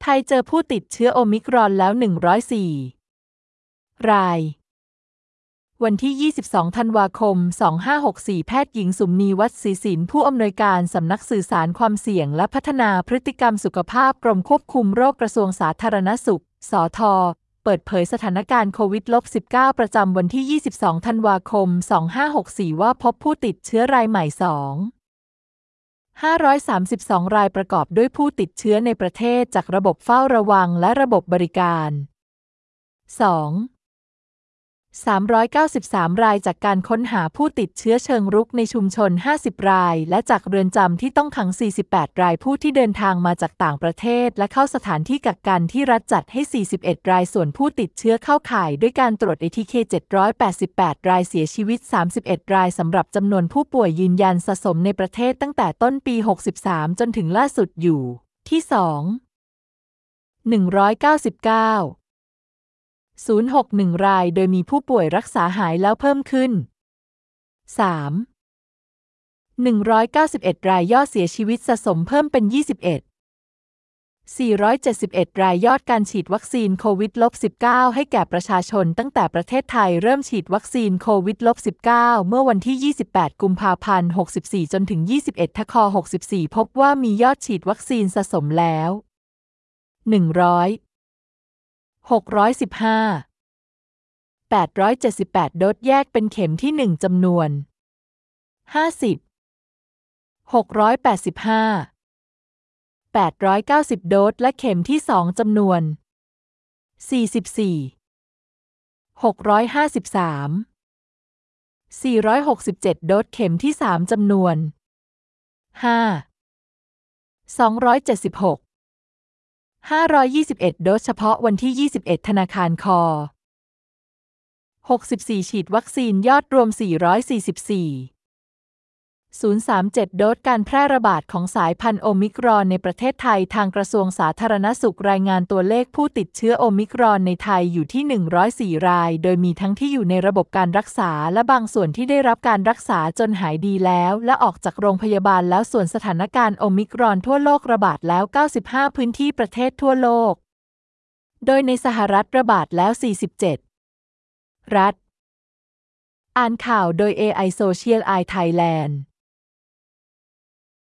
ทยเจอผู้ติดเชื้อโอมิครอนแล้ว 104 ราย วันที่ 22 ธันวาคม 2564 แพทย์หญิงสุมนี วัฒน์ศรีศิลป์ ผู้อำนวยการสำนักสื่อสารความเสี่ยงและพัฒนาพฤติกรรมสุขภาพกรมควบคุมโรคกระทรวงสาธารณสุข สท. เปิดเผยสถานการณ์โควิด -19 ประจำวันที่ 22 ธันวาคม 2564 ว่าพบผู้ติดเชื้อรายใหม่ 532 รายประกอบด้วยผู้ติดเชื้อในประเทศจากระบบเฝ้าระวังและระบบบริการ 393 รายจากการค้นหาผู้ติดเชื้อเชิงรุกในชุมชน 50 ราย และจากเรือนจำที่ต้องขัง 48 รายผู้ที่เดินทางมาจากต่างประเทศและเข้าสถานที่กักกันที่รัฐจัดให้ 41 รายส่วนผู้ติดเชื้อเข้าข่ายด้วยการตรวจ ATK 788 รายเสียชีวิต 31 รายสำหรับจำนวนผู้ป่วยยืนยันสะสมในประเทศตั้งแต่ต้นปี 63 จนถึงล่าสุดอยู่ที่ 199 061 รายโดยมีผู้ป่วยรักษาหายแล้วเพิ่มขึ้น 191 รายยอดเสียชีวิตสะสมเพิ่มเป็น 471 รายยอดการฉีดวัคซีนโควิด -19 ให้แก่ประชาชนตั้งแต่ประเทศไทยเริ่มฉีดวัคซีนโควิด -19 เมื่อวันที่ 28 กุมภาพันธ์ 64 จนถึง 21 ธันวาคม 64 พบว่ามียอดฉีดวัคซีนสะสมแล้ว 615 878 โดสแยกเป็นเข็มที่ 1 จำนวน 50 685 890 โดสและเข็มที่ 2 จำนวน 44 653 467 โดสเข็มที่ 3 จำนวน 5 276 521 โดสเฉพาะวันที่ 21 ธนาคารค64 ฉีดวัคซีนยอดรวม 444 037 โดสการแพร่ระบาดของสายพันธุ์โอมิครอนในประเทศไทยทางกระทรวงสาธารณสุขรายงานตัวเลขผู้ติดเชื้อโอมิครอนในไทยอยู่ที่ 104 รายโดยมีทั้งที่อยู่ในระบบการรักษาและบางส่วนที่ได้รับการรักษาจนหายดีแล้วและออกจากโรงพยาบาลแล้วส่วนสถานการณ์โอมิครอนทั่วโลกระบาดแล้ว 95 พื้นที่ประเทศทั่วโลกโดยในสหรัฐระบาดแล้ว 47 รัฐอ่านข่าวโดย AI Social Eye Thailand